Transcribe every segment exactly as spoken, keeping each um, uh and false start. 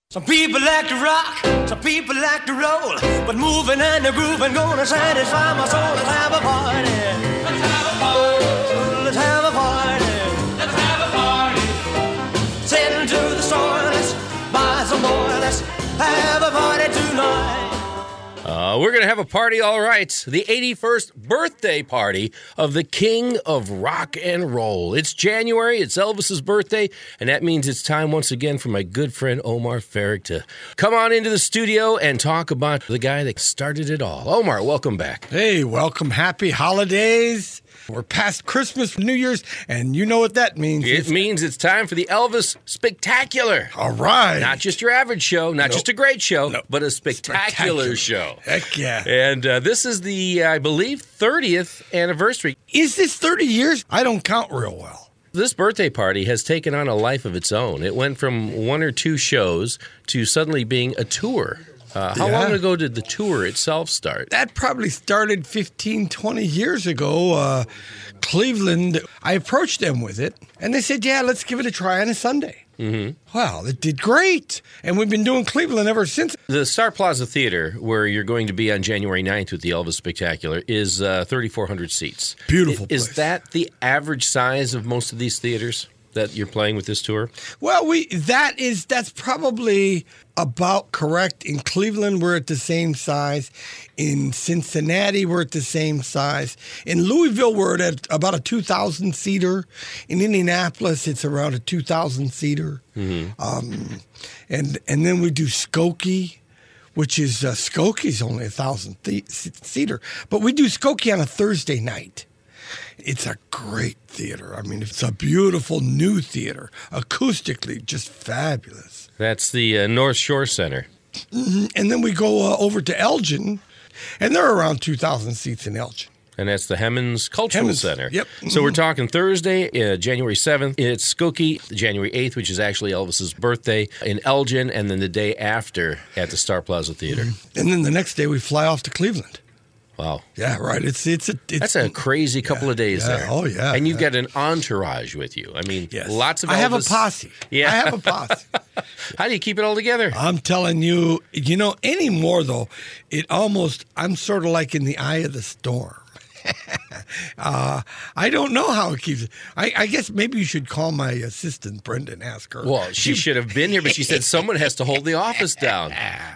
Some people like to rock, some people like to roll, but moving and the grooving gonna satisfy my soul. Let's have a party. Let's have a party. Let's have a party. Let's have a party. Send to the store, let's buy some more. Let's have a party tonight. Uh, we're going to have a party, all right. The eighty-first birthday party of the king of rock and roll. It's January, it's Elvis's birthday, and that means it's time once again for my good friend Omar Farrick to come on into the studio and talk about the guy that started it all. Omar, welcome back. Hey, welcome. Happy holidays. We're past Christmas, New Year's, and you know what that means. It it's, means it's time for the Elvis Spectacular. All right. Not just your average show, not Nope. just a great show, Nope. but a spectacular, Spectacular. show. Heck yeah. And uh, this is the, I believe, thirtieth anniversary. Is this thirty years? I don't count real well. This birthday party has taken on a life of its own. It went from one or two shows to suddenly being a tour. Uh, how Yeah. long ago did the tour itself start? That probably started fifteen, twenty years ago. Uh, Cleveland, I approached them with it, and they said, yeah, let's give it a try on a Sunday. Mm-hmm. Well, it did great, and we've been doing Cleveland ever since. The Star Plaza Theater, where you're going to be on January ninth with the Elvis Spectacular, is uh, thirty-four hundred seats. Beautiful I- Is place. that the average size of most of these theaters that you're playing with this tour? Well, we that is that's probably about correct. In Cleveland, we're at the same size. In Cincinnati, we're at the same size. In Louisville, we're at about a two thousand seater. In Indianapolis, it's around a two thousand seater. Mm-hmm. Um, and and then we do Skokie, which is uh, Skokie's only a thousand th- seater, but we do Skokie on a Thursday night. It's a great theater. I mean, it's a beautiful new theater. Acoustically, just fabulous. That's the uh, North Shore Center. Mm-hmm. And then we go uh, over to Elgin, and there are around two thousand seats in Elgin. And that's the Hemmons Cultural Hemmons, Center. yep. So we're talking Thursday, uh, January seventh. It's Skokie, January eighth, which is actually Elvis's birthday, in Elgin, and then the day after at the Star Plaza Theater. Mm-hmm. And then the next day we fly off to Cleveland. Wow. Yeah, right. It's it's a it's, That's a crazy couple yeah, of days yeah. there. Oh, yeah, And you've yeah. got an entourage with you. I mean, yes. lots of Elvis. I have a posse. Yeah. I have a posse. How do you keep it all together? I'm telling you, you know, anymore though, it almost I'm sort of like in the eye of the storm. uh, I don't know how it keeps. I, I guess maybe you should call my assistant Brenda and ask her. Well, she should have been here, but she said someone has to hold the office down.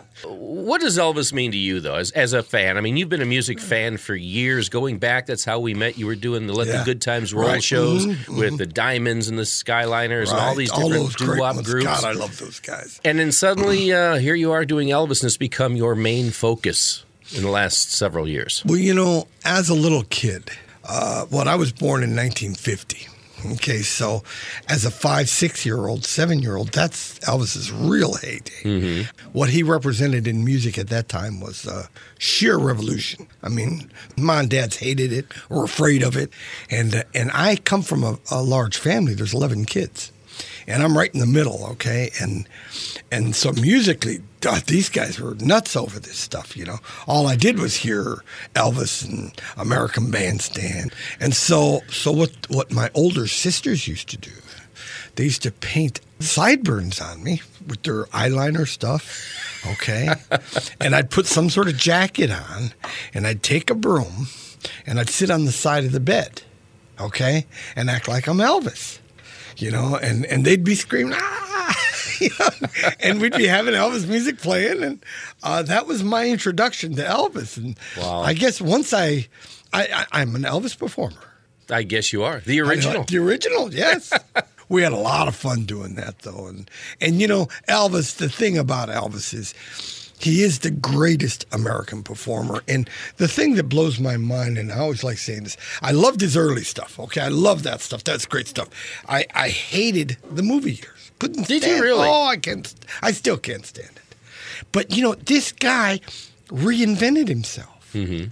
What does Elvis mean to you, though, as as a fan? I mean, you've been a music fan for years. Going back, that's how we met. You were doing the Let Yeah. the Good Times Roll Right. shows Mhm, with the Diamonds and the Skyliners and all Right, these all different those great doo-wop ones. groups. God, I love those guys. And then suddenly, uh, here you are doing Elvis, and it's become your main focus in the last several years. Well, you know, as a little kid, uh, well, I was born in nineteen fifty. Okay, so as a five, six-year-old, seven-year-old, that's Elvis's real heyday. Mm-hmm. What he represented in music at that time was uh, sheer revolution. I mean, mom and dads hated it or afraid of it, and uh, and I come from a, a large family. There's eleven kids, and I'm right in the middle. Okay, and and so musically, uh, these guys were nuts over this stuff. You know, all I did was hear Elvis and American Bandstand, and so so what what my older sisters used to do, they used to paint sideburns on me with their eyeliner stuff. Okay, and I'd put some sort of jacket on, and I'd take a broom, and I'd sit on the side of the bed, okay, and act like I'm Elvis. You know, and, and they'd be screaming, ah, you know, and we'd be having Elvis music playing, and uh, that was my introduction to Elvis. And Wow. I guess once I, I, I, I'm an Elvis performer. I guess you are. The original. The original, yes. We had a lot of fun doing that, though. And, and, you know, Elvis, the thing about Elvis is he is the greatest American performer. And the thing that blows my mind, and I always like saying this, I loved his early stuff, okay? I love that stuff. That's great stuff. I, I hated the movie years. Couldn't Did stand you really? Oh, I can't. I still can't stand it. But, you know, this guy reinvented himself. Mm-hmm.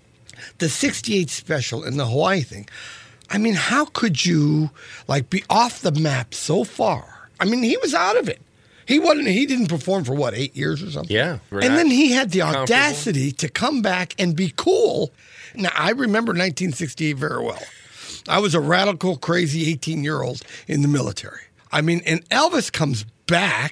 The sixty-eight special and the Hawaii thing. I mean, how could you, like, be off the map so far? I mean, he was out of it. He wasn't. He didn't perform for what, eight years or something. Yeah, we're and not then he had the comfortable. audacity to come back and be cool. Now I remember nineteen sixty-eight very well. I was a radical, crazy eighteen-year-old in the military. I mean, and Elvis comes back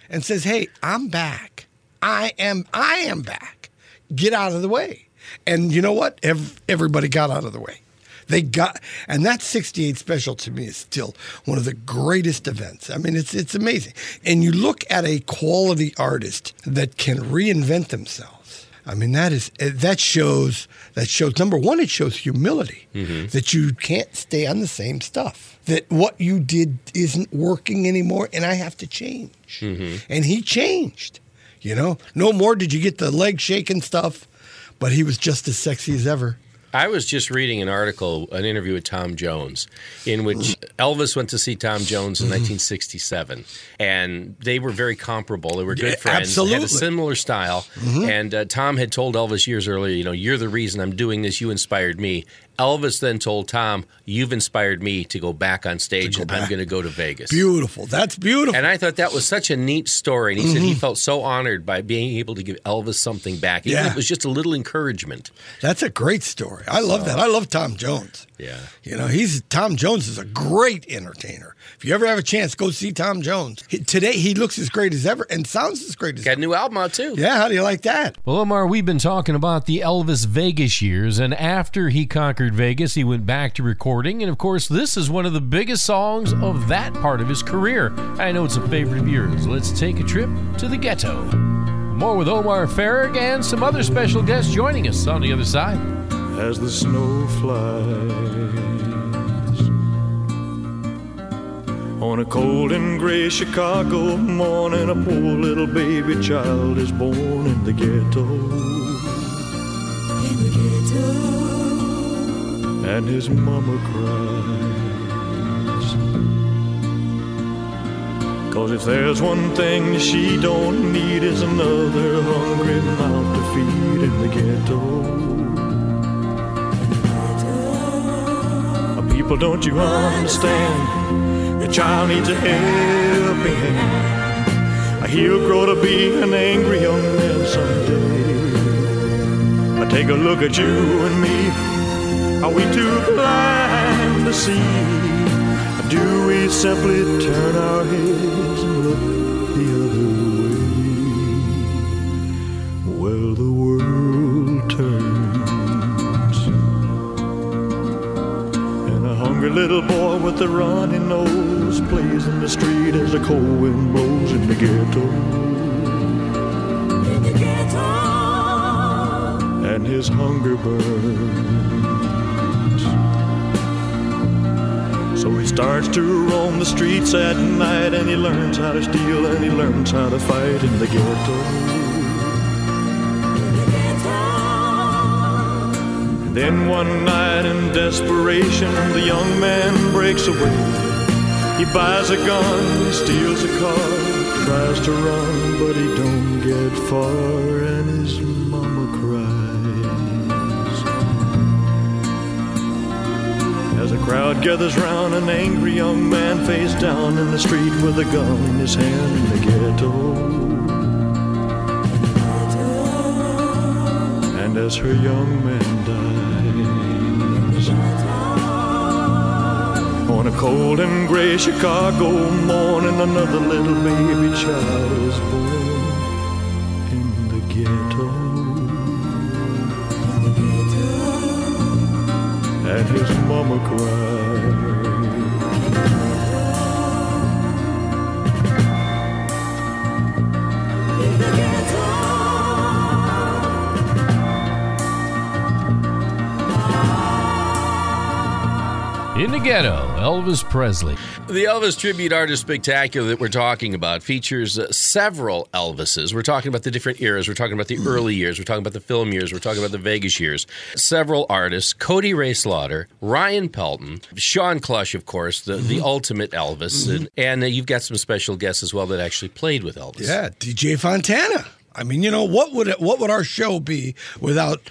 and says, hey, I'm back. I am I am back. Get out of the way. And you know what? Every, everybody got out of the way. They got, and that sixty-eight special to me is still one of the greatest events. I mean, it's it's amazing. And you look at a quality artist that can reinvent themselves. I mean, that is that shows that shows number one, it shows humility, mm-hmm. that you can't stay on the same stuff. That what you did isn't working anymore, and I have to change. Mm-hmm. And he changed. You know, no more did you get the leg shaking stuff, but he was just as sexy as ever. I was just reading an article, an interview with Tom Jones, in which Elvis went to see Tom Jones in nineteen sixty-seven, and they were very comparable. They were good Yeah, friends, absolutely. had a similar style, mm-hmm. and uh, Tom had told Elvis years earlier, you know, you're the reason I'm doing this, you inspired me. Elvis then told Tom, you've inspired me to go back on stage, and I'm going to go to Vegas. Beautiful. That's beautiful. And I thought that was such a neat story. And he mm-hmm. said he felt so honored by being able to give Elvis something back. Even Yeah. if it was just a little encouragement. That's a great story. I love So- that. I love Tom Jones. Yeah. You know, he's Tom Jones is a great entertainer. If you ever have a chance, go see Tom Jones. He, today, he looks as great as ever and sounds as great as Got ever. a new album out, too. Yeah, how do you like that? Well, Omar, we've been talking about the Elvis Vegas years, and after he conquered Vegas, he went back to recording, and of course, this is one of the biggest songs of that part of his career. I know it's a favorite of yours. Let's take a trip to the ghetto. More with Omar Farag and some other special guests joining us on the other side. As the snow flies on a cold and gray Chicago morning, a poor little baby child is born in the ghetto. In the ghetto. And his mama cries, 'cause if there's one thing she don't need is another hungry mouth to feed in the ghetto. People, don't you understand? The child needs a helping hand. He'll grow to be an angry young man someday. I take a look at you and me. Are we too blind to see? Or do we simply turn our heads and look the other way? Well, the world turns. A little boy with a runny nose plays in the street as the cold wind blows in the ghetto. In the ghetto. And his hunger burns. So he starts to roam the streets at night, and he learns how to steal and he learns how to fight in the ghetto. In the ghetto. Then one night in desperation, the young man breaks away. He buys a gun, steals a car, tries to run, but he don't get far, and his mama cries. As a crowd gathers round, an angry young man face down in the street with a gun in his hand in the ghetto. And as her young man dies, on a cold and gray Chicago morning, another little baby child is born in the ghetto. And his mama cried. In the ghetto, Elvis Presley. The Elvis Tribute Artist Spectacular that we're talking about features uh, several Elvises. We're talking about the different eras. We're talking about the early years. We're talking about the film years. We're talking about the Vegas years. Several artists, Cody Ray Slaughter, Ryan Pelton, Sean Clush, of course, the, the ultimate Elvis. And, and uh, you've got some special guests as well that actually played with Elvis. Yeah, D J Fontana. I mean, you know, what would it, what would our show be without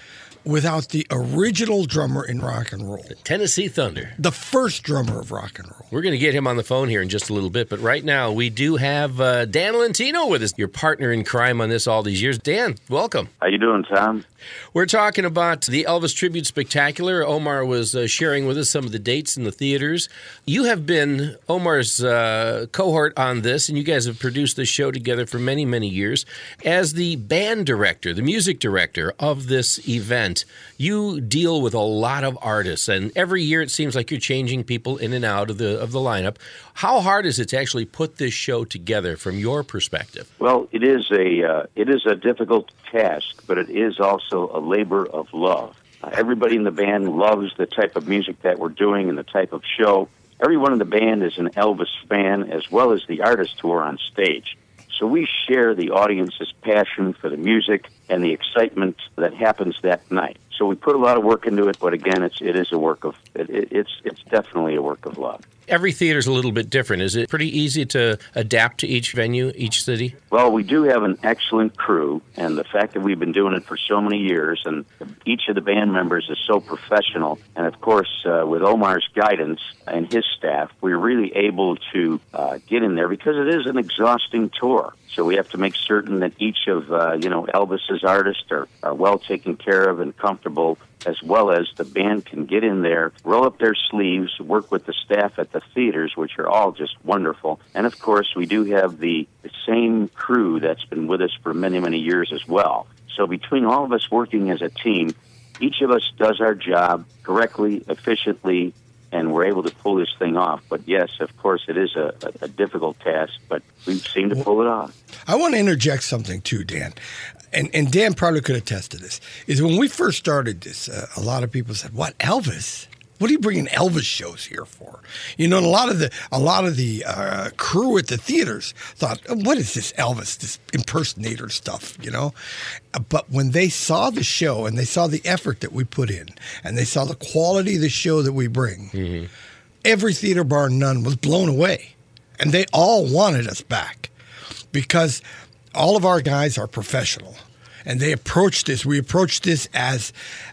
without the original drummer in rock and roll, Tennessee Thunder. the first drummer of rock and roll. We're going to get him on the phone here in just a little bit, but right now we do have uh, Dan Lentino with us, your partner in crime on this all these years. Dan, welcome. How you doing, Tom? We're talking about the Elvis Tribute Spectacular. Omar was uh, sharing with us some of the dates in the theaters. You have been Omar's uh, cohort on this, and you guys have produced this show together for many, many years. As the band director, the music director of this event, you deal with a lot of artists, and every year it seems like you're changing people in and out of the of the lineup. How hard is it to actually put this show together from your perspective? Well, it is a uh, it is a difficult task, but it is also a labor of love. Uh, everybody in the band loves the type of music that we're doing and the type of show. Everyone in the band is an Elvis fan, as well as the artists who are on stage. So we share the audience's passion for the music and the excitement that happens that night. So we put a lot of work into it, but again, it's it is a work of it, it, it's it's definitely a work of love. Every theater's a little bit different. Is it pretty easy to adapt to each venue, each city? Well, we do have an excellent crew, and the fact that we've been doing it for so many years, and each of the band members is so professional, and of course, uh, with Omar's guidance and his staff, we're really able to uh, get in there because it is an exhausting tour. So we have to make certain that each of uh, you know Elvis's artists are, are well taken care of and comfortable, as well as the band can get in there, roll up their sleeves, work with the staff at the theaters, which are all just wonderful. And, of course, we do have the, the same crew that's been with us for many, many years as well. So between all of us working as a team, each of us does our job correctly, efficiently, and we're able to pull this thing off. But, yes, of course, it is a, a, a difficult task, but we seem to pull it off. I want to interject something too, Dan, and and Dan probably could attest to this. Is when we first started this, uh, a lot of people said, "What, Elvis? What are you bringing Elvis shows here for?" You know, and a lot of the a lot of the uh, crew at the theaters thought, "What is this Elvis, this impersonator stuff?" You know, but when they saw the show and they saw the effort that we put in, and they saw the quality of the show that we bring, mm-hmm. every theater bar none was blown away, and they all wanted us back. Because all of our guys are professional, and they approach this. We approach this as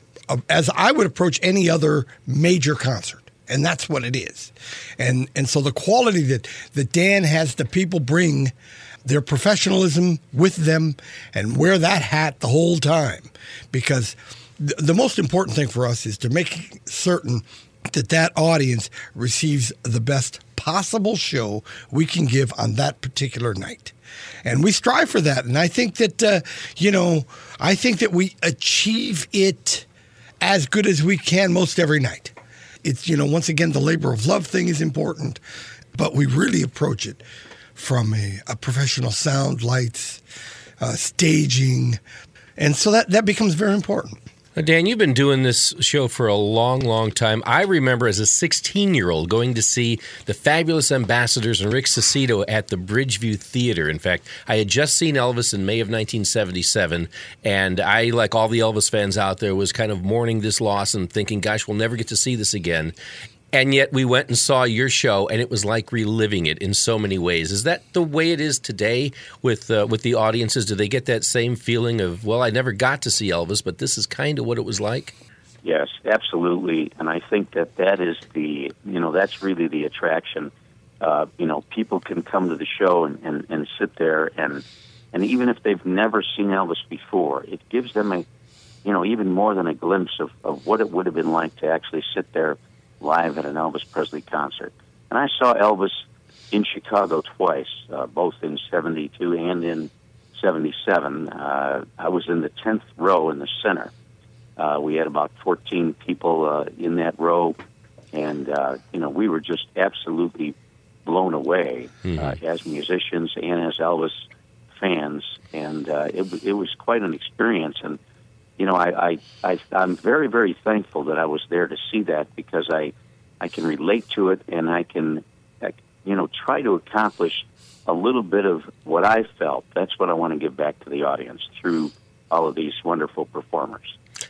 as I would approach any other major concert, and that's what it is. And and so the quality that, that Dan has the people bring their professionalism with them and wear that hat the whole time. Because th- the most important thing for us is to make certain that that audience receives the best possible show we can give on that particular night. And we strive for that. And I think that, uh, you know, I think that we achieve it as good as we can most every night. It's, you know, once again, the labor of love thing is important, but we really approach it from a, a professional sound, lights, uh, staging. And so that, that becomes very important. Now, Dan, you've been doing this show for a long, long time. I remember as a sixteen-year-old going to see the Fabulous Ambassadors and Rick Cicito at the Bridgeview Theater. In fact, I had just seen Elvis in May of nineteen seventy-seven, and I, like all the Elvis fans out there, was kind of mourning this loss and thinking, gosh, we'll never get to see this again. And yet we went and saw your show, and it was like reliving it in so many ways. Is that the way it is today with uh, with the audiences? Do they get that same feeling of, well, I never got to see Elvis, but this is kind of what it was like? Yes, absolutely. And I think that that is the, you know, that's really the attraction. Uh, you know, people can come to the show and, and, and sit there, and and even if they've never seen Elvis before, it gives them a, you know, even more than a glimpse of, of what it would have been like to actually sit there live at an Elvis Presley concert. And I saw Elvis in Chicago twice, uh, both in seventy-two and in seventy-seven. Uh, I was in the tenth row in the center. Uh, we had about fourteen people uh, in that row, and, uh, you know, we were just absolutely blown away mm-hmm. uh, as musicians and as Elvis fans, and uh, it, it was quite an experience. And You know, I, I, I, I'm very, very thankful that I was there to see that, because I, I can relate to it, and I can, you know, try to accomplish a little bit of what I felt. That's what I want to give back to the audience through all of these wonderful performers.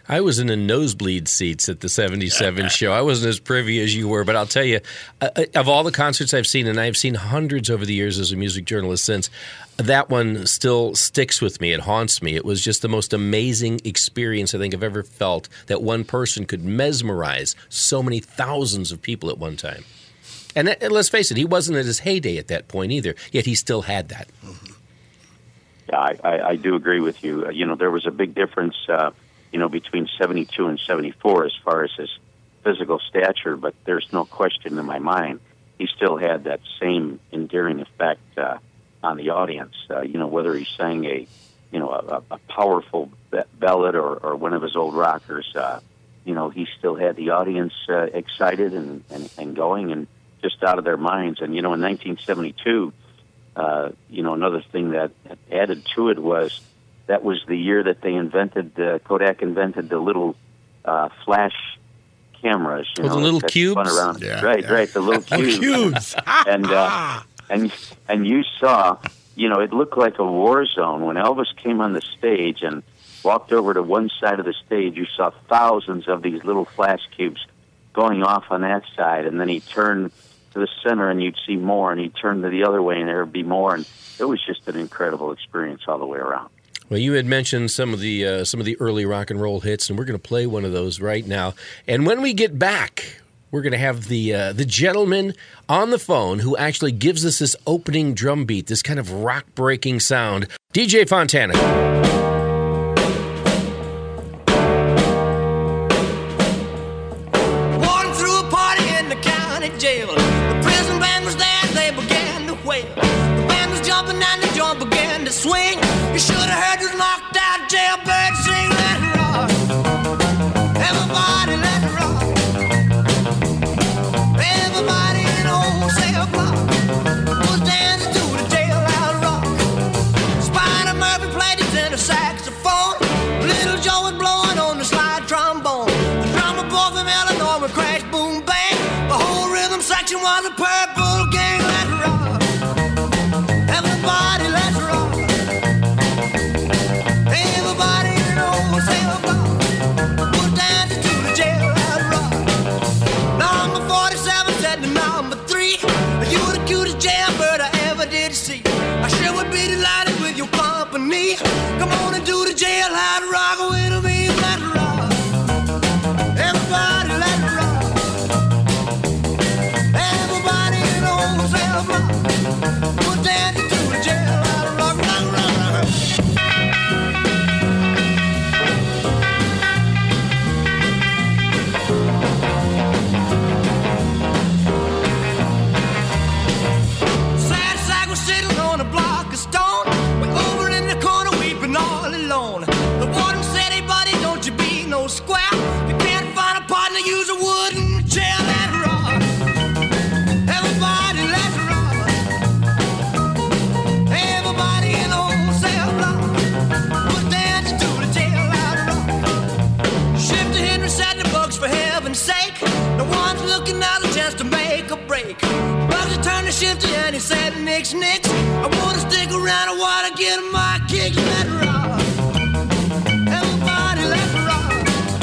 I was in the nosebleed seats at the seventy-seven show. I wasn't as privy as you were, but I'll tell you, uh, of all the concerts I've seen, and I've seen hundreds over the years as a music journalist since, that one still sticks with me. It haunts me. It was just the most amazing experience I think I've ever felt, that one person could mesmerize so many thousands of people at one time. And, and let's face it, he wasn't at his heyday at that point either, yet he still had that. Yeah, I, I, I do agree with you. Uh, you know, there was a big difference, uh, you know, between seventy-two and seventy-four as far as his physical stature, but there's no question in my mind he still had that same endearing effect uh, on the audience. Uh, you know, whether he sang a, you know, a, a powerful ballad or, or one of his old rockers, uh, you know, he still had the audience uh, excited and, and, and going and just out of their minds. And, you know, in nineteen seventy-two, uh, you know, another thing that added to it was that was the year that they invented, uh, Kodak invented the little uh, flash cameras. You oh, know, the little that cubes? spun around. Yeah, right, yeah. right, the little cubes. cubes. and, uh, and, and you saw, you know, it looked like a war zone. When Elvis came on the stage and walked over to one side of the stage, you saw thousands of these little flash cubes going off on that side, and then he turned to the center and you'd see more, and he'd turn to the other way and there would be more, and it was just an incredible experience all the way around. Well, you had mentioned some of the uh, some of the early rock and roll hits, and we're going to play one of those right now. And when we get back, we're going to have the uh, the gentleman on the phone who actually gives us this opening drum beat, this kind of rock-breaking sound, D J Fontana. Walking through a party in the county jail. The prison band was there, they began to wail. The band was jumping and the drum began to swing. You should have heard this knocked out jailbird sing. Let it rock. Everybody let it rock. Everybody in the whole cell block was dancing to the jailhouse rock. Spider Murphy played his tenor saxophone. Little Joe was blowing on the slide trombone. The drummer boy from Illinois would crash, boom, bang. The whole rhythm section was a purple gang. Let it rock. Everybody let's rock. Everybody in the whole cell block was dancing to the jailhouse rock. Number forty-seven said to number three, you were the cutest jailbird I ever did see. I sure would be delighted with your company. Come on and do the jailhouse rock with me. Let's rock. Everybody let's rock. Everybody in the whole cell block was dancing to the jailhouse rock. Rock, rock, rock. Sad sack was sitting on a block of stone. We're over in the corner weeping all alone. The warden said, hey buddy, don't you be no square. You can't find a partner, use a wooden chair. Let's rock. Everybody let's rock. Everybody in the whole cell block was dancing to the jailhouse rock. Shifter Henry said the bugs for heaven's sake. No one's looking out a chance to make a break. Bugsy turned to Shifty and he said, nix, nix. I wanna stick around, I wanna get my kicks. Let's rock. Everybody let's rock.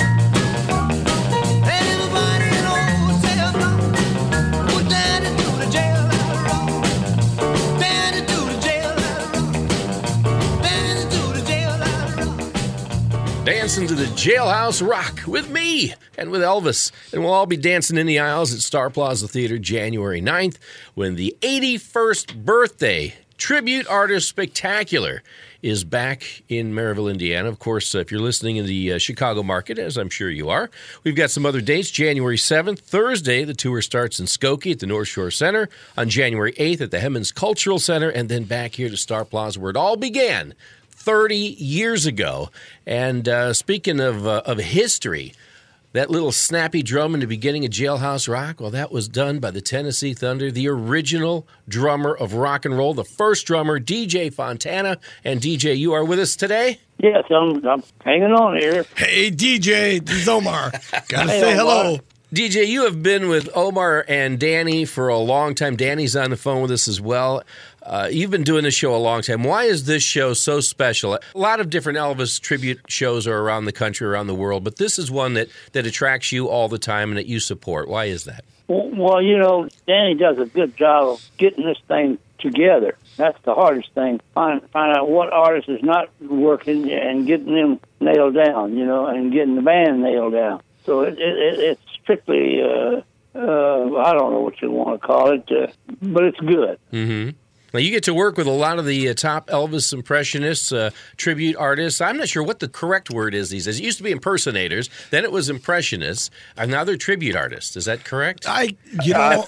Everybody in the whole cell block was dancing to the jailhouse rock. Dancing to the jailhouse rock. Dancing to the jailhouse rock. Dancing to the Jailhouse Rock with me and with Elvis. And we'll all be dancing in the aisles at Star Plaza Theater January ninth when the eighty-first birthday Tribute Artist Spectacular is back in Maryville, Indiana. Of course, uh, if you're listening in the uh, Chicago market, as I'm sure you are, we've got some other dates. January seventh, Thursday, the tour starts in Skokie at the North Shore Center. On January eighth at the Hemmons Cultural Center, and then back here to Star Plaza where it all began thirty years ago. And uh, speaking of, uh, of history, that little snappy drum in the beginning of Jailhouse Rock, well, that was done by the Tennessee Thunder, the original drummer of rock and roll, the first drummer, D J Fontana. And D J, you are with us today? Yes, I'm, I'm hanging on here. Hey, D J, this is Omar. Gotta Hey, say Omar. hello. D J, you have been with Omar and Danny for a long time. Danny's on the phone with us as well. Uh, you've been doing this show a long time. Why is this show so special? A lot of different Elvis tribute shows are around the country, around the world, but this is one that, that attracts you all the time and that you support. Why is that? Well, you know, Danny does a good job of getting this thing together. That's the hardest thing. Find find out what artist is not working and getting them nailed down, you know, and getting the band nailed down. So it, it, it's strictly, uh, uh, I don't know what you want to call it, uh, but it's good. Mm-hmm. Now, you get to work with a lot of the uh, top Elvis impressionists, uh, tribute artists. I'm not sure what the correct word is these days. It used to be impersonators, then it was impressionists, and now they're tribute artists. Is that correct? I, you know,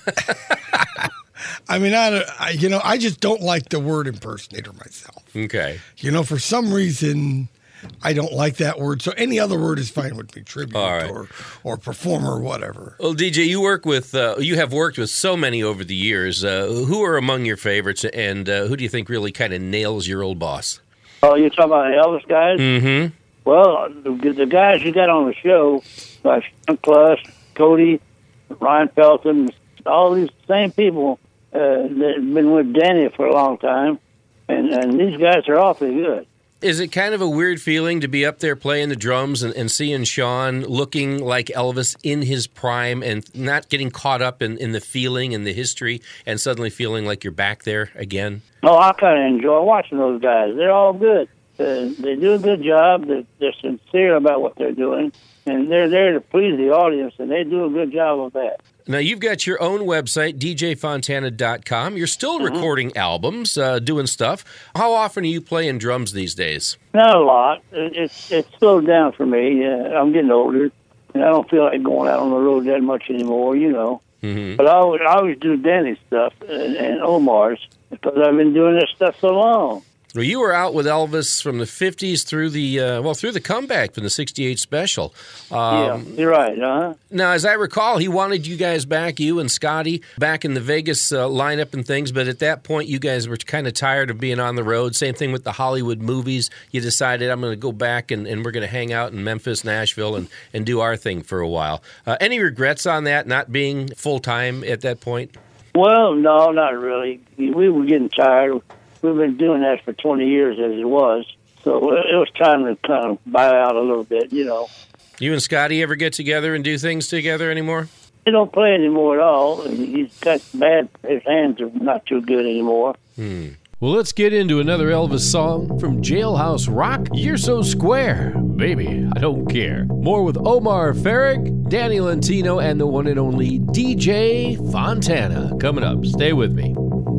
I mean, I, I, you know, I just don't like the word impersonator myself. Okay. You know, for some reason, I don't like that word. So any other word is fine with me, tribute right. or or performer or whatever. Well, D J, you work with, uh, you have worked with so many over the years. Uh, who are among your favorites, and uh, who do you think really kind of nails your old boss? Oh, you're talking about the Elvis guys? Mm-hmm. Well, the, the guys you got on the show, like Sean Cluss, Cody, Ryan Felton, all these same people uh, that have been with Danny for a long time, and, and these guys are awfully good. Is it kind of a weird feeling to be up there playing the drums and, and seeing Sean looking like Elvis in his prime and not getting caught up in, in the feeling and the history and suddenly feeling like you're back there again? Oh, I kind of enjoy watching those guys. They're all good. Uh, they do a good job. They're, they're sincere about what they're doing, and they're there to please the audience, and they do a good job of that. Now, you've got your own website, D J Fontana dot com. You're still mm-hmm. recording albums, uh, doing stuff. How often are you playing drums these days? Not a lot. It's it's slowed down for me. Uh, I'm getting older, and I don't feel like going out on the road that much anymore, you know. Mm-hmm. But I always, I always do Danny's stuff and, and Omar's because I've been doing this stuff so long. Well, you were out with Elvis from the fifties through the uh, well through the comeback from the sixty-eight special. Um, yeah, you're right. Uh-huh. Now, as I recall, he wanted you guys back, you and Scotty, back in the Vegas uh, lineup and things. But at that point, you guys were kind of tired of being on the road. Same thing with the Hollywood movies. You decided, I'm going to go back and, and we're going to hang out in Memphis, Nashville, and, and do our thing for a while. Uh, any regrets on that, not being full time at that point? Well, no, not really. We were getting tired. We've been doing that for twenty years as it was, so it was time to kind of buy out a little bit, you know. You and Scotty ever get together and do things together anymore? He don't play anymore at all. He's got bad, his hands are not too good anymore. Hmm. Well, let's get into another Elvis song from Jailhouse Rock. You're So Square, baby, I don't care. More with Omar Farrick, Danny Lentino, and the one and only D J Fontana. Coming up, stay with me.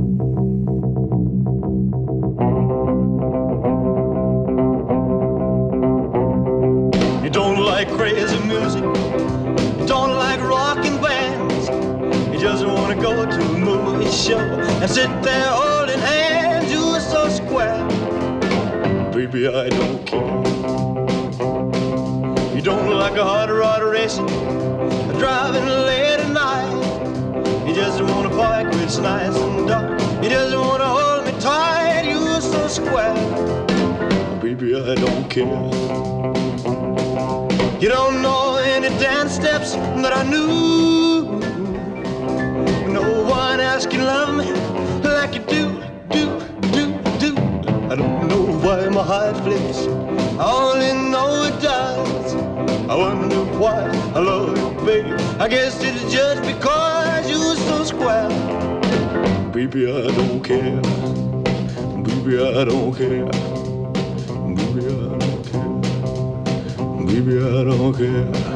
You don't like crazy music, you don't like rocking bands, you just want to go to a movie show and sit there holding hands. You are so square, baby, I don't care. You don't like a hot rod racing, driving late at night, you just want to bike when it's nice and dark, you just want to hold me tight. You are so square, baby, I don't care. You don't know any dance steps that I knew. No one else can love me like you do, do, do, do. I don't know why my heart flips, I only know it does. I wonder why I love you, baby. I guess it's just because you're so square. Baby, I don't care. Baby, I don't care. Baby, I don't care. Baby, I don't care.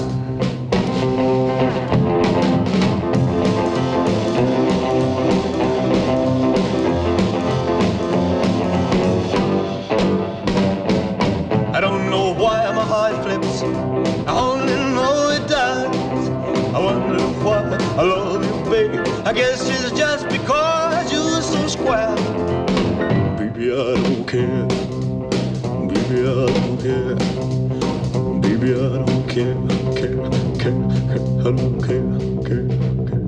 I don't know why my heart flips, I only know it does. I wonder why I love you, baby. I guess it's just because you're so square. Baby, I don't care. Baby, I don't care. Baby, I don't care, care, care, care. I don't care, care, care.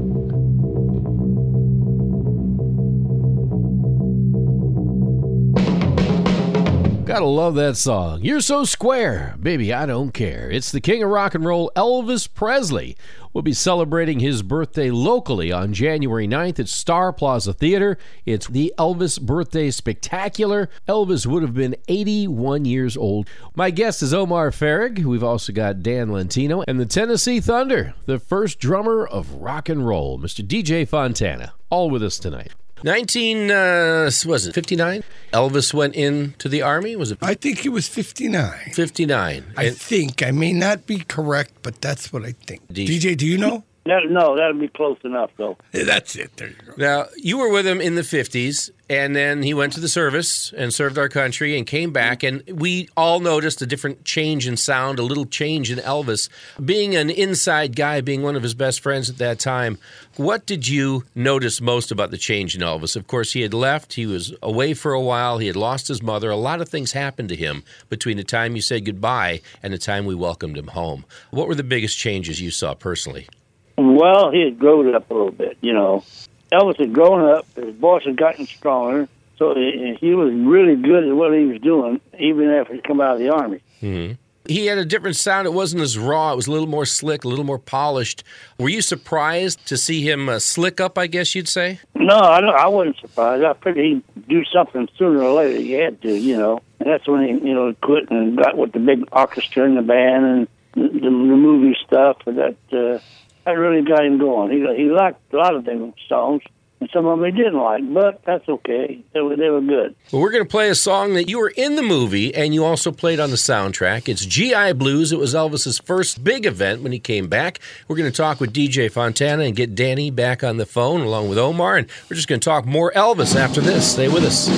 Gotta love that song. You're so square. Baby, I don't care. It's the king of rock and roll, Elvis Presley. We'll be celebrating his birthday locally on January ninth at Star Plaza Theater. It's the Elvis Birthday Spectacular. Elvis would have been eighty-one years old. My guest is Omar Farrig. We've also got Dan Lentino and the Tennessee Thunder, the first drummer of rock and roll, Mister D J Fontana, all with us tonight. nineteen, uh, was it fifty-nine? Elvis went into the Army? Was it I think it was fifty-nine. fifty-nine? I And- think. I may not be correct, but that's what I think. D- D J, do you know? That, no, that'll be close enough, though. Yeah, that's it. There you go. Now, you were with him in the fifties, and then he went to the service and served our country and came back, and we all noticed a different change in sound, a little change in Elvis. Being an inside guy, being one of his best friends at that time, what did you notice most about the change in Elvis? Of course, he had left. He was away for a while. He had lost his mother. A lot of things happened to him between the time you said goodbye and the time we welcomed him home. What were the biggest changes you saw personally? Well, he had grown up a little bit, you know. Elvis had grown up. His voice had gotten stronger. So he, he was really good at what he was doing, even after he come out of the Army. Mm-hmm. He had a different sound. It wasn't as raw. It was a little more slick, a little more polished. Were you surprised to see him uh, slick up, I guess you'd say? No, I, don't, I wasn't surprised. I figured he'd do something sooner or later. He had to, you know. And that's when he, you know, quit and got with the big orchestra and the band and the, the, the movie stuff. And that uh, that really got him going. He he liked a lot of them songs, and some of them he didn't like, but that's okay. They were, they were good. Well, we're going to play a song that you were in the movie and you also played on the soundtrack. It's G I Blues. It was Elvis's first big event when he came back. We're going to talk with D J Fontana and get Danny back on the phone along with Omar, and we're just going to talk more Elvis after this. Stay with us.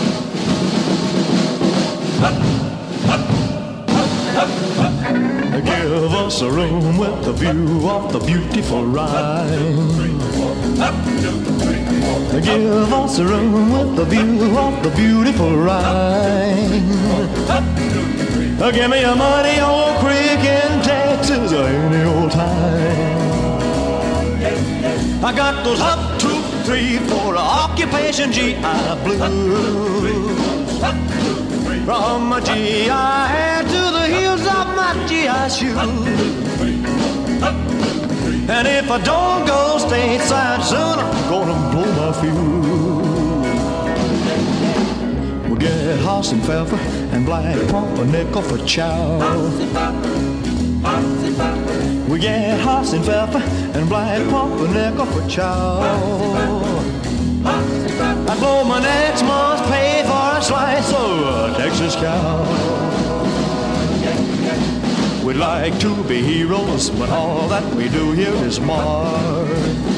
Give us a room with a view of the beautiful Rhine. Give us a room with a view of the beautiful Rhine. Give me a muddy old creek in Texas any old time. I got those up, two, three, four occupation G I Blues. From my G I head to the heels of my G I shoes. And if I don't go stateside soon, I'm gonna blow my fuse. We'll get Hoss and Pfeffer and Black Pumpernickel for chow. We get Hoss and Pfeffer and Black Pumpernickel for chow. I blow my next month's pay for a slice of a Texas cow. We'd like to be heroes, but all that we do here is march.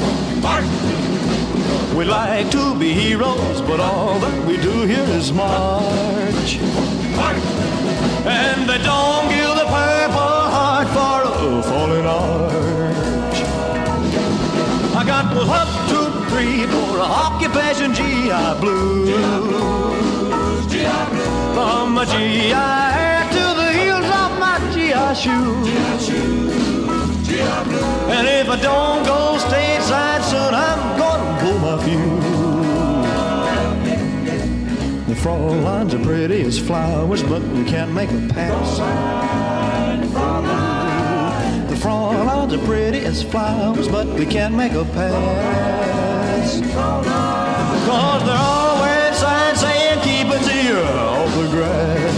We'd like to be heroes, but all that we do here is march. And they don't give the Purple Heart for a fallen arch. I got those up, two, three, four occupation G I Blues. From my G I head to the heels of my G I shoes. And if I don't go stateside soon, I'm gonna blow my fuse. The Fraulines are pretty as flowers, but we can't make a pass. The Fraulines are pretty as flowers, but we can't make a pass. Cause they're always signs saying keep it zero off the grass.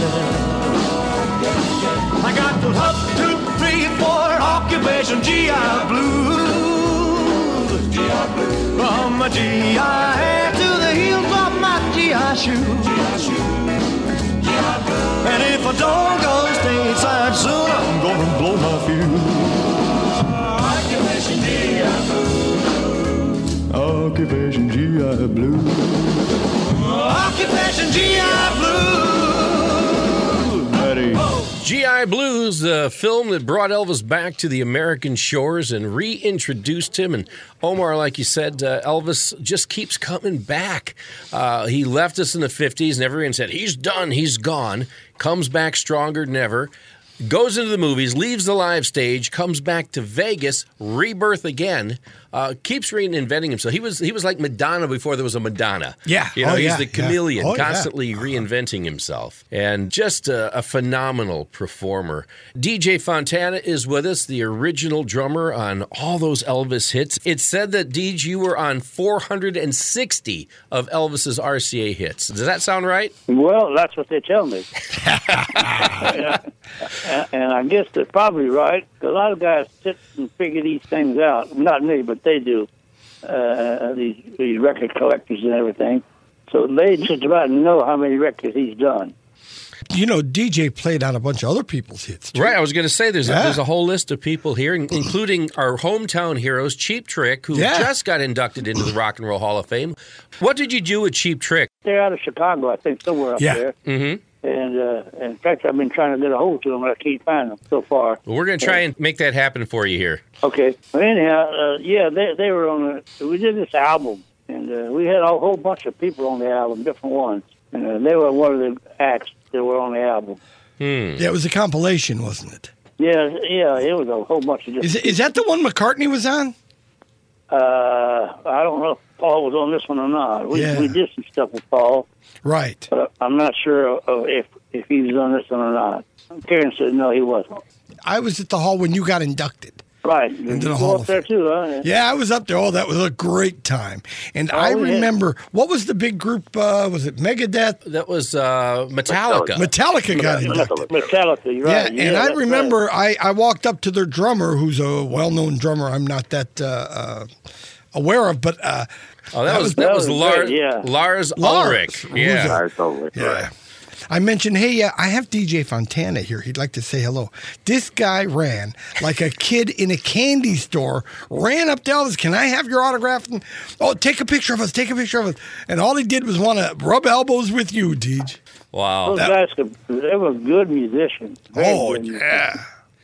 I got those up, two, three, four occupation G I Blues. From my G I head to the heels of my G I shoes. And if I don't go stateside soon, I'm gonna blow my fuse. Occupation G I Blues. Occupation G I Blues. Occupation G I Blues. Ready. G I Blues, the film that brought Elvis back to the American shores and reintroduced him. And Omar, like you said, uh, Elvis just keeps coming back. Uh, he left us in the fifties, and everyone said, he's done, he's gone. Comes back stronger than ever. goes into the movies, leaves the live stage, comes back to Vegas, rebirth again, uh, keeps reinventing himself. He was he was like Madonna before there was a Madonna. Yeah. You know, Oh, he's yeah, the yeah. chameleon, Oh, yeah. constantly reinventing himself. And just a, a phenomenal performer. D J Fontana is with us, the original drummer on all those Elvis hits. It's said that, Deej, you were on four hundred sixty of Elvis's R C A hits. Does that sound right? Well, that's what they tell me. and, and I guess they're probably right. A lot of guys sit and figure these things out. Not me, but they do. Uh, these, these record collectors and everything. So they just about know how many records he's done. You know, D J played on a bunch of other people's hits, too. Right, I was going to say there's a, Yeah. there's a whole list of people here, in- including our hometown heroes, Cheap Trick, who Yeah. just got inducted into the Rock and Roll Hall of Fame. What did you do with Cheap Trick? They're out of Chicago, I think, somewhere up Yeah. there. Mm-hmm. And uh, in fact, I've been trying to get a hold of them, but I can't find them so far. Well, we're going to try and make that happen for you here. Okay. But anyhow, uh, yeah, they they were on. A, we did this album, and uh, we had a whole bunch of people on the album, different ones, and uh, they were one of the acts that were on the album. Hmm. Yeah, it was a compilation, wasn't it? Yeah, yeah, it was a whole bunch of different. Is, is that the one McCartney was on? Uh, I don't know if Paul was on this one or not. We Yeah. we did some stuff with Paul, Right. but I'm not sure of if if he was on this one or not. Karen said no, he wasn't. I was at the hall when you got inducted. Right. Into You the go Hall up of there too, huh? Yeah, I was up there. Oh, that was a great time. And Oh, I yeah. remember, what was the big group? Uh, was it Megadeth? That was uh, Metallica. Metallica got inducted. Metallica, you're right. Yeah, and I that's remember I, I walked up to their drummer, who's a well-known drummer I'm not that uh, uh, aware of, but uh, Oh, that, That was was- that, that was was Lars, great, yeah. Lars Lars, Ulrich. who's Yeah. a- Lars Ulrich, yeah. right. I mentioned, hey, uh, I have D J Fontana here. He'd like to say hello. This guy ran like a kid in a candy store, ran up to Elvis, can I have your autograph? And, oh, take a picture of us, take a picture of us. And all he did was want to rub elbows with you, D J. Wow. Those guys, could, they were good musicians. Very Oh, good musicians. yeah.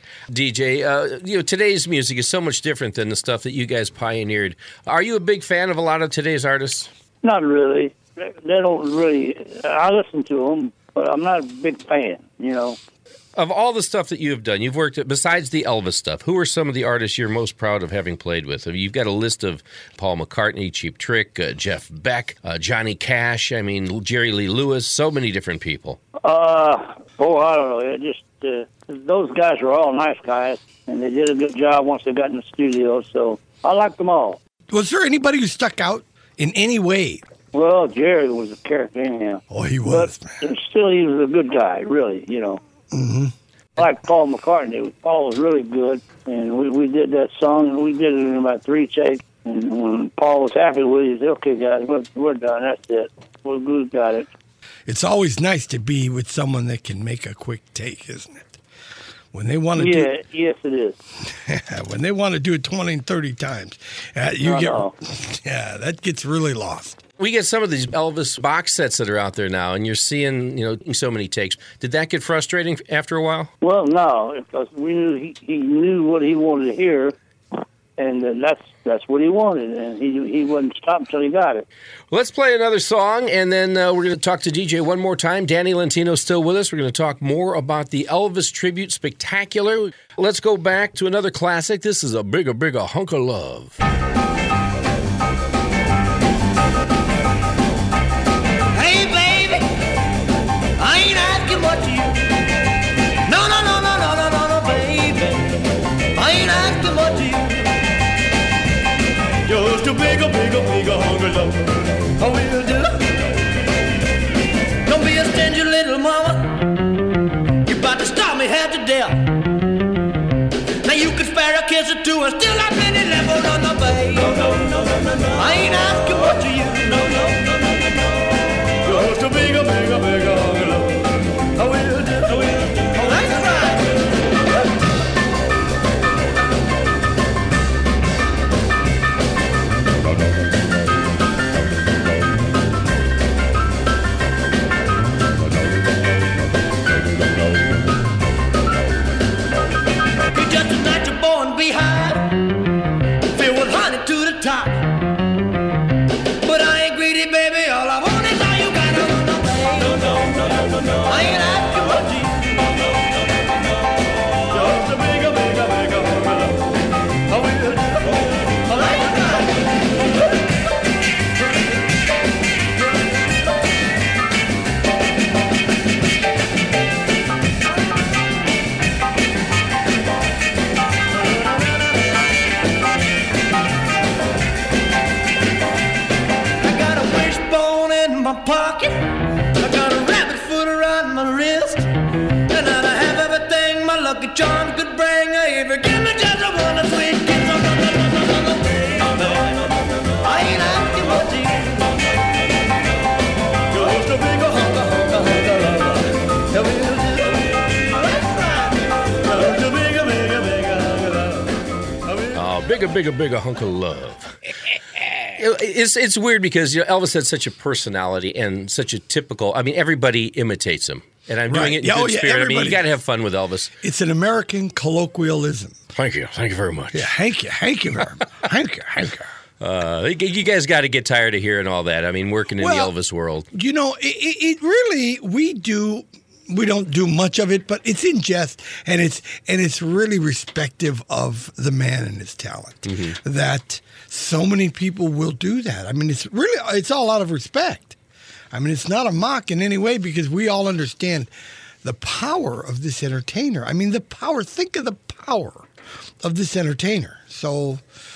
D J, uh, you know, today's music is so much different than the stuff that you guys pioneered. Are you a big fan of a lot of today's artists? Not really. They they don't really. I listen to them, but I'm not a big fan. You know. Of all the stuff that you've done, you've worked at, besides the Elvis stuff, who are some of the artists you're most proud of having played with? You've got a list of Paul McCartney, Cheap Trick, uh, Jeff Beck, uh, Johnny Cash, I mean, Jerry Lee Lewis, so many different people. Uh, oh, I don't know. It just uh, those guys were all nice guys, and they did a good job once they got in the studio. So I liked them all. Was there anybody who stuck out in any way? Well, Jerry was a character anyhow. Oh, he was, But man. still, he was a good guy, really, you know. Mm-hmm. Like Paul McCartney. Paul was really good, and we, we did that song, and we did it in about three takes. And when Paul was happy with it, he said, okay, guys, we're, we're done. That's it. We're good, got it. It's always nice to be with someone that can make a quick take, isn't it? When they want to Yeah, yes, it is. do when they want to do it twenty and thirty times, uh, you I get know. yeah, that gets really lost. We get some of these Elvis box sets that are out there now, and you're seeing, you know, so many takes. Did that get frustrating after a while? Well, no, because we knew he, he knew what he wanted to hear, and uh, that's that's what he wanted, and he he wouldn't stop until he got it. Let's play another song, and then uh, we're going to talk to D J one more time. Danny Lentino's still with us. We're going to talk more about the Elvis Tribute Spectacular. Let's go back to another classic. This is A Bigger, Bigger Hunk of Love. Hey, baby, I ain't asking what you. No, no, no, no, no, no, no, no, baby. I ain't asking what you. Just a bigger, bigger, bigger hunk of love. I will do. Don't be a stingy little mama. You about to stop me half to death. Now you could spare a kiss or two and still have many levels on the bay. No, no, no, no, no, no. I ain't asking what you. No, no, no, no, no, no. Just a bigger, bigger, bigger hunk of love. I will do. I will do. Oh, that's right. You're just a natural born beehive, filled with honey to the top. baby, give me just a one sweet kiss. I ain't asking much of you. Just a big hunka, hunka, hunka lover. Just a big, big, big hunka lover. Oh, bigger, bigger, bigger hunk of love. It's it's weird because you know, Elvis had such a personality and such a typical. I mean, everybody imitates him, and I'm doing Right. it in Yeah, good oh, yeah, spirit. I mean, you everybody. got to have fun with Elvis. It's an American colloquialism. Thank you, thank you very much. Yeah, thank you, thank you, very much. thank you, thank you. Uh, you guys got to get tired of hearing all that. I mean, working in Well, the Elvis world. You know, it, it it really we do. We don't do much of it, but it's in jest, and it's and it's really respective of the man and his talent. Mm-hmm. That so many people will do that. I mean, it's really it's all out of respect. I mean, it's not a mock in any way because we all understand the power of this entertainer. I mean, the power. Think of the power of this entertainer. So,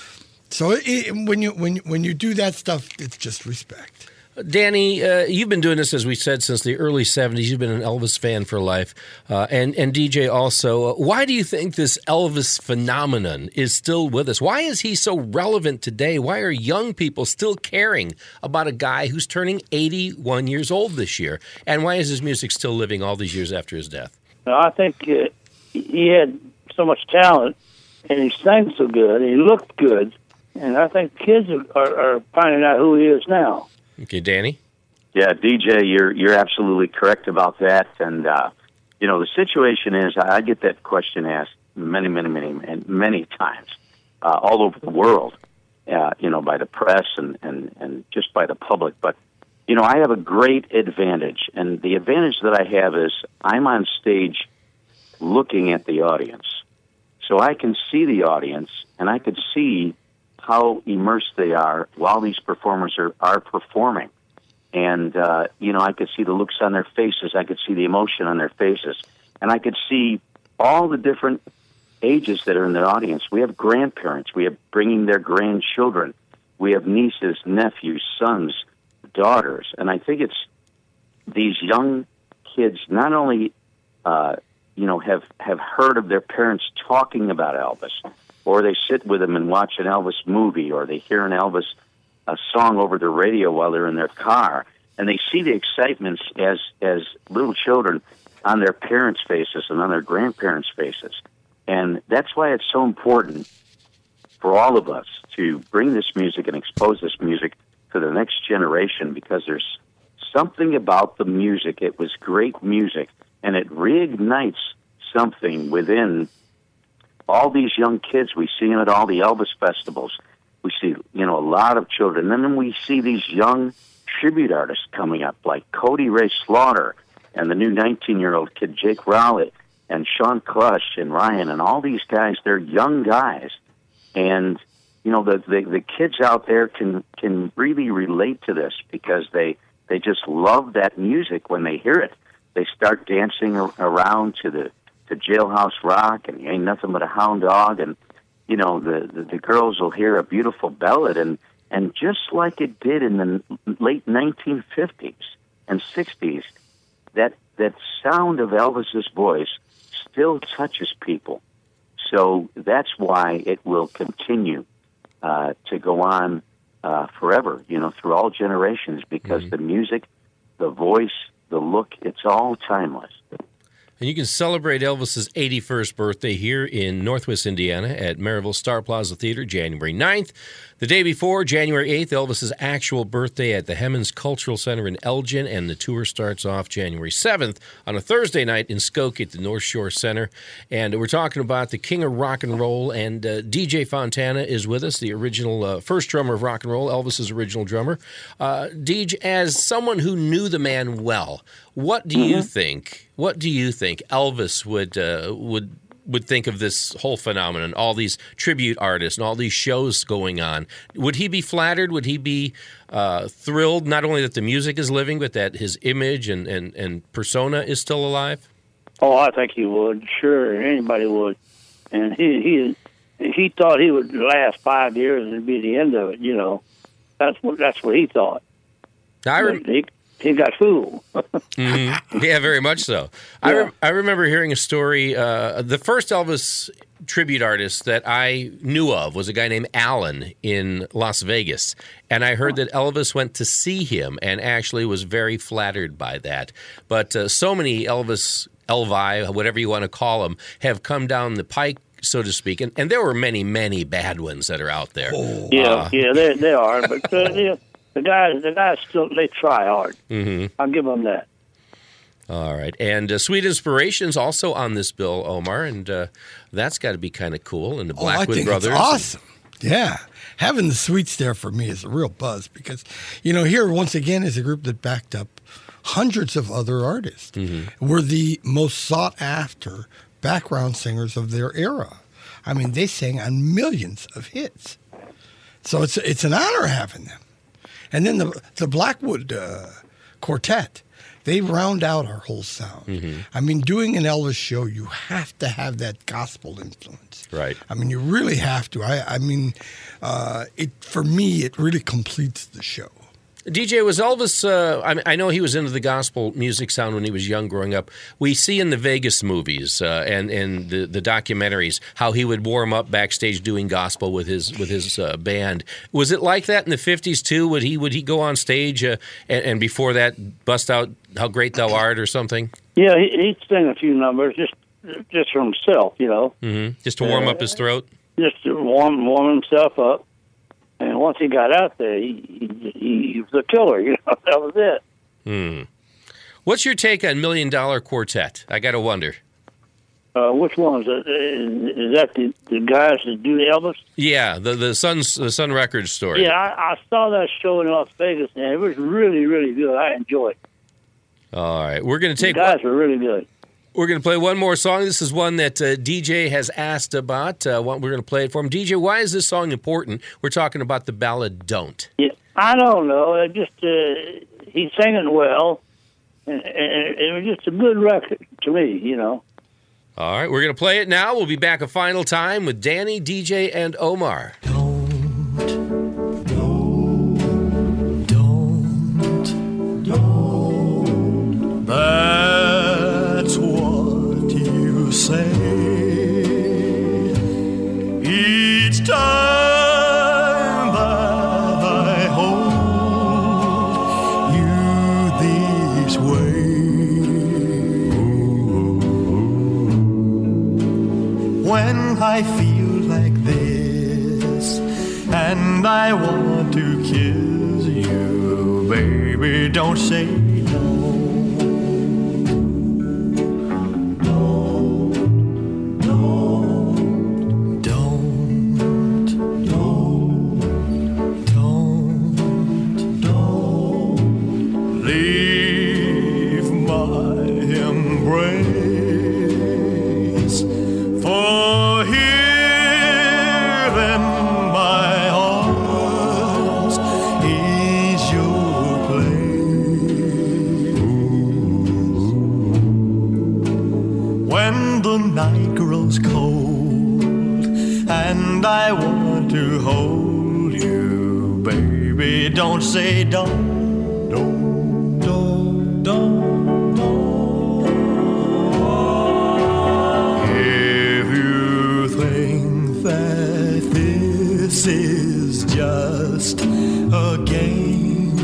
so it, it, when you when you, when you do that stuff, it's just respect. Danny, uh, you've been doing this, as we said, since the early seventies. You've been an Elvis fan for life, uh, and, and D J also. Uh, why do you think this Elvis phenomenon is still with us? Why is he so relevant today? Why are young people still caring about a guy who's turning eighty-one years old this year? And why is his music still living all these years after his death? I think uh, he had so much talent, and he sang so good, and he looked good, and I think kids are, are, are finding out who he is now. Okay, Danny? Yeah, D J, you're you're absolutely correct about that. And uh, you know, the situation is, I get that question asked many, many, many, and many times uh, all over the world. Uh, you know, by the press and, and and just by the public. But you know, I have a great advantage, and the advantage that I have is I'm on stage looking at the audience, so I can see the audience, and I can see how immersed they are while these performers are, are performing. And, uh, you know, I could see the looks on their faces. I could see the emotion on their faces. And I could see all the different ages that are in the audience. We have grandparents. We have bringing their grandchildren. We have nieces, nephews, sons, daughters. And I think it's these young kids not only, uh, you know, have, have heard of their parents talking about Elvis, or they sit with them and watch an Elvis movie, or they hear an Elvis a song over the radio while they're in their car, and they see the excitements as as little children on their parents' faces and on their grandparents' faces. And that's why it's so important for all of us to bring this music and expose this music to the next generation, because there's something about the music. It was great music, and it reignites something within all these young kids. We see them at all the Elvis festivals. We see, you know, a lot of children. And then we see these young tribute artists coming up, like Cody Ray Slaughter and the new nineteen-year-old kid Jake Rowley and Sean Clush and Ryan and all these guys. They're young guys. And, you know, the, the, the kids out there can, can really relate to this because they, they just love that music when they hear it. They start dancing around to the to Jailhouse Rock and Ain't Nothing But a Hound Dog, and you know the, the the girls will hear A Beautiful Ballad, and and just like it did in the late nineteen fifties and sixties, that that sound of Elvis's voice still touches people. So that's why it will continue uh, to go on uh, forever, you know, through all generations, because mm-hmm. the music, the voice, the look, it's all timeless. And you can celebrate Elvis's eighty-first birthday here in Northwest Indiana at Maryville Star Plaza Theater, January ninth. The day before, January eighth, Elvis's actual birthday at the Hemmons Cultural Center in Elgin, and the tour starts off January seventh on a Thursday night in Skokie at the North Shore Center. And we're talking about the king of rock and roll, and uh, D J Fontana is with us, the original uh, first drummer of rock and roll, Elvis's original drummer. Uh, D J, as someone who knew the man well, what do mm-hmm. you think? What do you think Elvis would uh, would would think of this whole phenomenon, all these tribute artists and all these shows going on? Would he be flattered? Would he be uh, thrilled not only that the music is living, but that his image and, and, and persona is still alive? Oh, I think he would. Sure, anybody would. And he he he thought he would last five years and be the end of it. You know, that's what that's what he thought. I rem- he he got fooled. Mm-hmm. Yeah, very much so. I, re- I remember hearing a story. Uh, the first Elvis tribute artist that I knew of was a guy named Alan in Las Vegas. And I heard that Elvis went to see him and actually was very flattered by that. But uh, so many Elvis, Elvi, whatever you want to call them, have come down the pike, so to speak. And, and there were many, many bad ones that are out there. Oh. Yeah, Uh, yeah, they they are. But uh, yeah, the guys, the guys still they try hard. Mm-hmm. I'll give them that. All right. And uh, Sweet Inspiration's also on this bill, Omar, and uh, that's got to be kind of cool. And the Oh, I Blackwood think Brothers. it's awesome. Yeah. Having the Sweets there for me is a real buzz because, you know, here once again is a group that backed up hundreds of other artists. Mm-hmm. Were the most sought after background singers of their era. I mean, they sang on millions of hits. So it's it's an honor having them. And then the the Blackwood uh, Quartet, they round out our whole sound. Mm-hmm. I mean, doing an Elvis show, you have to have that gospel influence. Right. I mean, you really have to. I, I mean, uh, it for me, it really completes the show. D J, was Elvis, uh, I, mean, I know he was into the gospel music sound when he was young growing up. We see in the Vegas movies uh, and, and the, the documentaries how he would warm up backstage doing gospel with his with his uh, band. Was it like that in the fifties too? Would he would he go on stage uh, and, and before that bust out How Great Thou Art or something? Yeah, he, he'd sing a few numbers just just for himself, you know. Mm-hmm. Just to warm uh, up his throat? Just to warm warm himself up. And once he got out there, he, he, he was a killer. You know, that was it. Hmm. What's your take on Million Dollar Quartet? I got to wonder. Uh, which ones? Is, is that the, the guys that do Elvis? Yeah, the the Sun's the Sun Records story. Yeah, I, I saw that show in Las Vegas, and it was really, really good. I enjoyed it. All right, we're going to take. The guys were really good. We're going to play one more song. This is one that uh, D J has asked about. Uh, we're going to play it for him. D J, why is this song important? We're talking about the ballad "Don't." Yeah, I don't know. It just uh, he sang it well, and, and it was just a good record to me. You know. All right, we're going to play it now. We'll be back a final time with Danny, D J, and Omar. Don't, don't, don't, don't. That's what you say each time that I hold you this way. When I feel like this and I want to kiss you, baby, don't say no. Don't say don't, don't, don't, don't, don't. If you think that this is just a game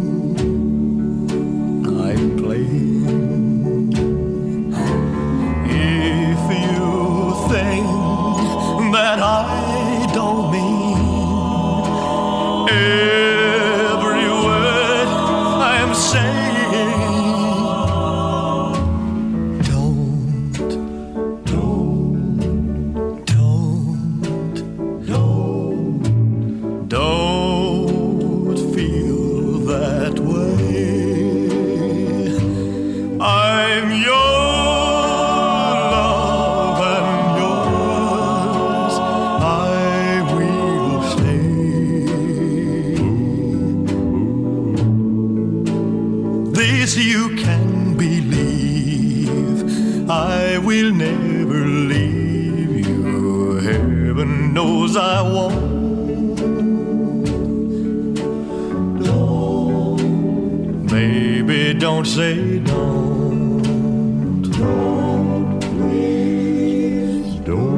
I'm playing, if you think that I don't mean you can believe I will never leave you. Heaven knows I won't. Don't, baby. don't say don't, don't, please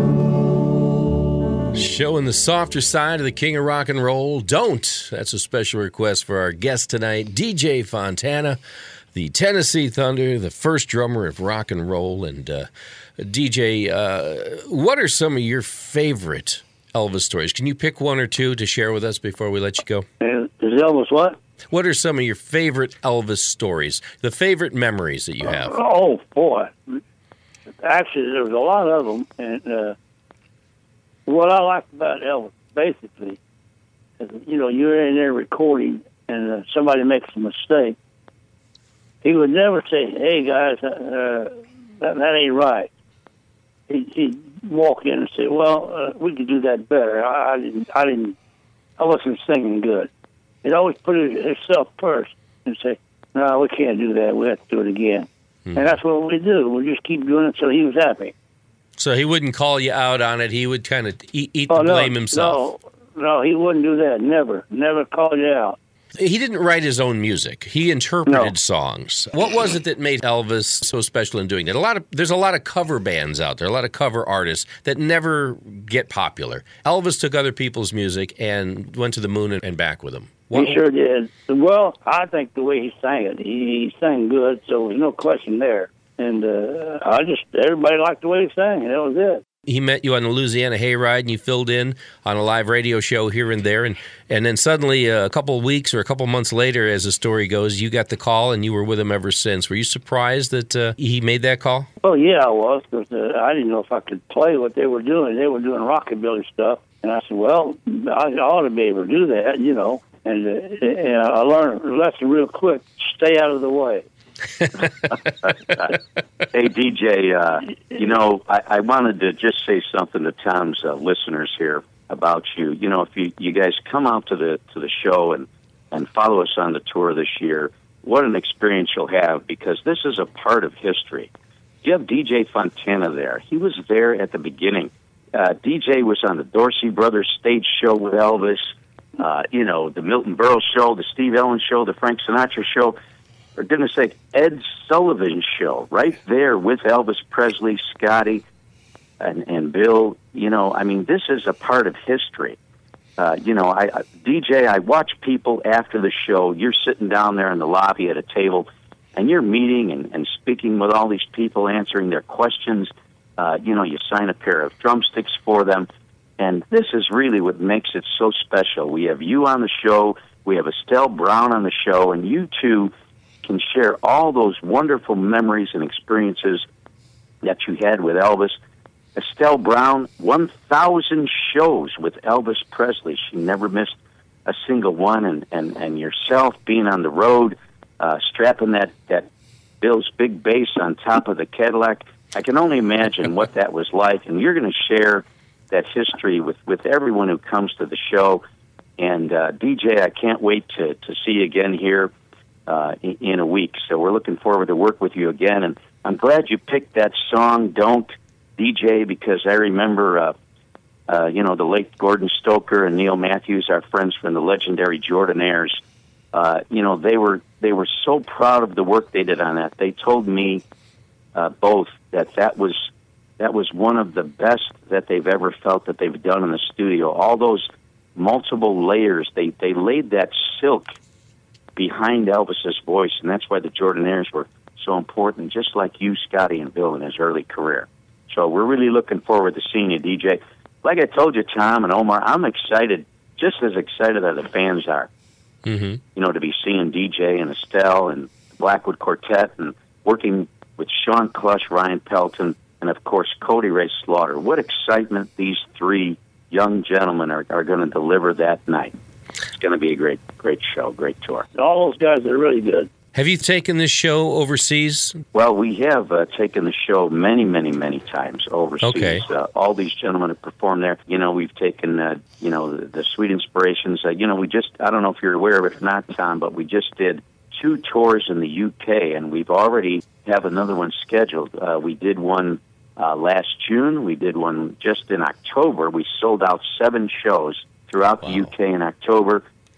don't. Showing the softer side of the king of rock and roll, Don't. That's a special request for our guest tonight, D J Fontana, the Tennessee Thunder, the first drummer of rock and roll. And uh, D J, uh, what are some of your favorite Elvis stories? Can you pick one or two to share with us before we let you go? Is Elvis what? What are some of your favorite Elvis stories, the favorite memories that you have? Oh, boy. Actually, there was a lot of them. And uh, what I like about Elvis, basically, is, you know, you're in there recording and uh, somebody makes a mistake. He would never say, hey, guys, uh, that, that ain't right. He, he'd walk in and say, well, uh, we could do that better. I, I didn't, I didn't, I wasn't singing good. He'd always put it himself first and say, no, we can't do that. We have to do it again. Mm-hmm. And that's what we do. We just keep doing it until he was happy. So he wouldn't call you out on it. He would kind of eat, eat the oh, no, blame himself. No, no, he wouldn't do that. Never. Never call you out. He didn't write his own music. He interpreted No. songs. What was it that made Elvis so special in doing that? A lot of there's a lot of cover bands out there, a lot of cover artists that never get popular. Elvis took other people's music and went to the moon and back with them. What, He sure did. Well, I think the way he sang it, he, he sang good, so there's no question there. And uh, I just, everybody liked the way he sang, and that was it. He met you on the Louisiana Hayride, and you filled in on a live radio show here and there, and, and then suddenly uh, a couple of weeks or a couple of months later, as the story goes, you got the call, and you were with him ever since. Were you surprised that uh, he made that call? Well, yeah, I was, because uh, I didn't know if I could play what they were doing. They were doing rockabilly stuff, and I said, well, I ought to be able to do that, you know. And, uh, and I learned a lesson real quick: stay out of the way. Hey, D J, uh, you know, I, I wanted to just say something to Tom's uh, listeners here about you. You know, if you, you guys come out to the to the show and, and follow us on the tour this year, what an experience you'll have, because this is a part of history. You have D J Fontana there. He was there at the beginning. Uh, D J was on the Dorsey Brothers stage show with Elvis, uh, you know, the Milton Berle show, the Steve Ellen show, the Frank Sinatra show. For goodness sake, Ed Sullivan show, right there with Elvis Presley, Scotty, and, and Bill. You know, I mean, this is a part of history. Uh, you know, I, I D J, I watch people after the show. You're sitting down there in the lobby at a table, and you're meeting and, and speaking with all these people, answering their questions. Uh, you know, you sign a pair of drumsticks for them. And this is really what makes it so special. We have you on the show. We have Estelle Brown on the show, and you two can share all those wonderful memories and experiences that you had with Elvis. Estelle Brown, one thousand shows with Elvis Presley. She never missed a single one. And, and, and yourself being on the road, uh, strapping that, that Bill's big bass on top of the Cadillac. I can only imagine what that was like. And you're going to share that history with, with everyone who comes to the show. And uh, D J, I can't wait to, to see you again here uh, in, in a week. So we're looking forward to work with you again. And I'm glad you picked that song, Don't, D J, because I remember, uh, uh, you know, the late Gordon Stoker and Neil Matthews, our friends from the legendary Jordanaires. Uh, you know, they were they were so proud of the work they did on that. They told me uh, both that that was that was one of the best that they've ever felt that they've done in the studio. All those multiple layers, they they laid that silk behind Elvis's voice, and that's why the Jordanaires were so important, just like you, Scotty, and Bill in his early career. So we're really looking forward to seeing you, D J. Like I told you, Tom and Omar, I'm excited, just as excited as the fans are. Mm-hmm. You know, to be seeing D J and Estelle and the Blackwood Quartet and working with Sean Clush, Ryan Pelton, and, of course, Cody Ray Slaughter. What excitement these three young gentlemen are, are going to deliver that night. It's going to be a great, great show, great tour. All those guys are really good. Have you taken this show overseas? Well, we have uh, taken the show many, many, many times overseas. Okay. Uh, all these gentlemen have performed there. You know, we've taken, uh, you know, the, the Sweet Inspirations. Uh, you know, we just, I don't know if you're aware of it or not, Tom, but we just did two tours in the U K, and we've already have another one scheduled. Uh, we did one uh, last June. We did one just in October. We sold out seven shows throughout wow. the U K in October.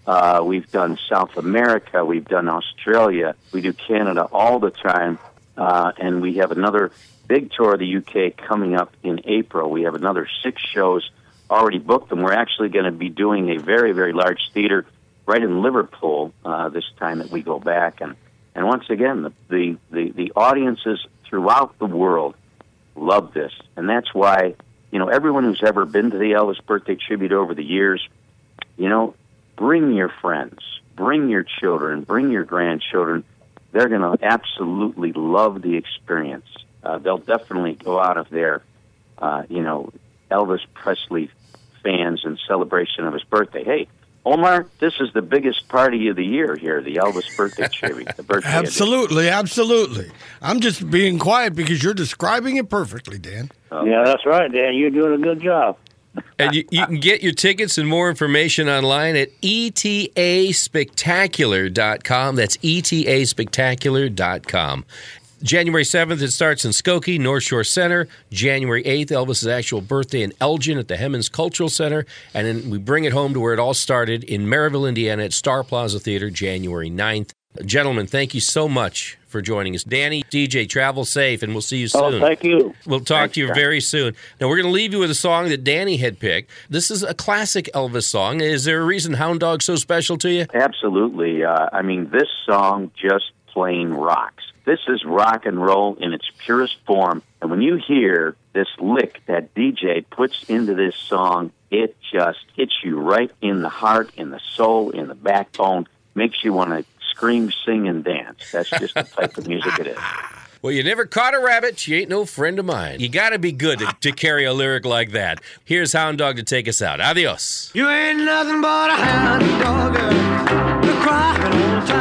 Uh, we've done South America. We've done Australia. We do Canada all the time. Uh, and we have another big tour of the U K coming up in April. We have another six shows already booked, and we're actually going to be doing a very, very large theater right in Liverpool uh, this time that we go back. And, and once again, the, the, the, the audiences throughout the world love this. And that's why, you know, everyone who's ever been to the Elvis Birthday Tribute over the years, you know, bring your friends, bring your children, bring your grandchildren. They're going to absolutely love the experience. Uh, they'll definitely go out of there, uh, you know, Elvis Presley fans in celebration of his birthday. Hey, Omar, this is the biggest party of the year here, the Elvis Birthday Tribute. The birthday Absolutely, absolutely. I'm just being quiet because you're describing it perfectly, Dan. Oh. Yeah, that's right, Dan. You're doing a good job. And you, you can get your tickets and more information online at E T A spectacular dot com. That's E T A spectacular dot com. January seventh, it starts in Skokie, North Shore Center. January eighth, Elvis's actual birthday in Elgin at the Hemmons Cultural Center. And then we bring it home to where it all started in Maryville, Indiana at Star Plaza Theater, January ninth. Gentlemen, thank you so much for joining us. Danny, D J, travel safe, and we'll see you soon. Oh, thank you. We'll talk Thanks, to you John. very soon. Now, we're going to leave you with a song that Danny had picked. This is a classic Elvis song. Is there a reason Hound Dog's so special to you? Absolutely. Uh, I mean, this song just plain rocks. This is rock and roll in its purest form. And when you hear this lick that D J puts into this song, it just hits you right in the heart, in the soul, in the backbone, makes you want to scream, sing, and dance. That's just the type of music it is. Well, you never caught a rabbit. You ain't no friend of mine. You got to be good to, to carry a lyric like that. Here's Hound Dog to take us out. Adios. You ain't nothing but a hound dog. You're crying all the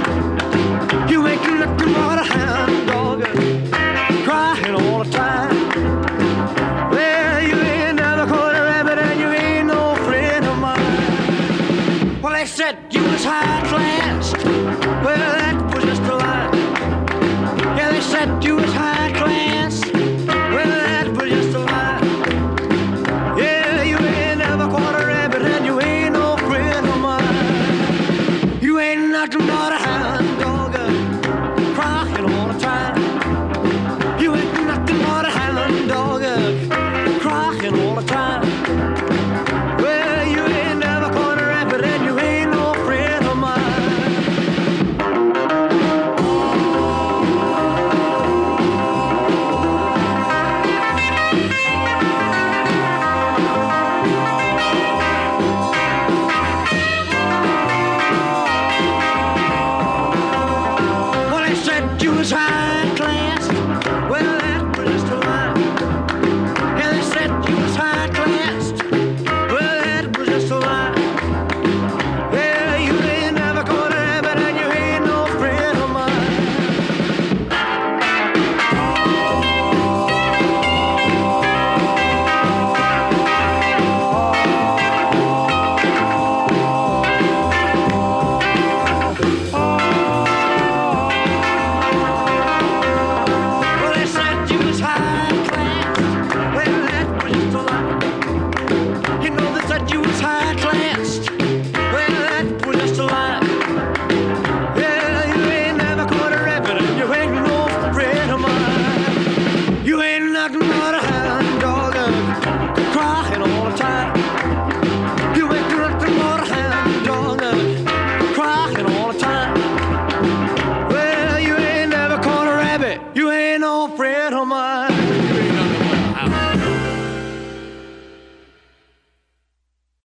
time. You ain't nothing but a hound dog. Crying all the time. Well, you ain't never caught a rabbit and you ain't no friend of mine. Well, they said you was high class. Well, that was just a lie. Yeah, they said you was high class. Well, that was just a lie. Yeah, you ain't never caught a rabbit and you ain't no friend of mine. You ain't nothing but a hound dog, crying all the time. You ain't nothing but a hound dog, crying all the time. Well, you ain't never caught a rabbit and you ain't no friend of mine. Well, they said you was high class. Well, that was just a lie. Yeah, they said you was high class. Well, that was just a lie. Yeah, you ain't never caught a rabbit and you ain't no friend of mine. Well, they said you was high class. Well, that was just a lie. You know they said you was high class. Well, that was just a lie. Yeah, you ain't never caught a rabbit and you ain't no friend of mine. You ain't nothing but a